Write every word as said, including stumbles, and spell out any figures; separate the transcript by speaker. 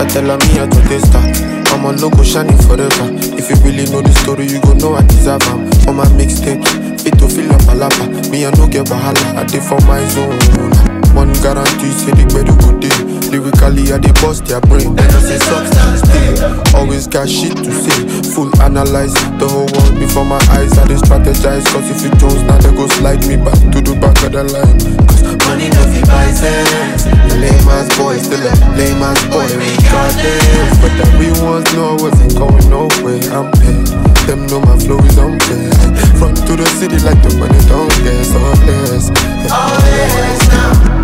Speaker 1: Tell me how to they start. I'm a logo shining forever. If you really know the story, you gon' know I deserve them. On my mixtapes, fit to feel up a lapa. Me I no get wahala, I dey for my zone. One guarantee, say the better go day. Lyrically, I dey bust their brain. Then I say substance still. Always got shit to say. Full analyze the whole world before my eyes. I dey strategize. Cause if you Jones, now they go slide me back to the back of the line. Cause money no fit buy sense. The lame ass boy still a lame ass boy regardless. But everyone know I wasn't going nowhere. I'm paid. Them know my flow is unfair. Front to the city like the money don't get so less.
Speaker 2: All less now.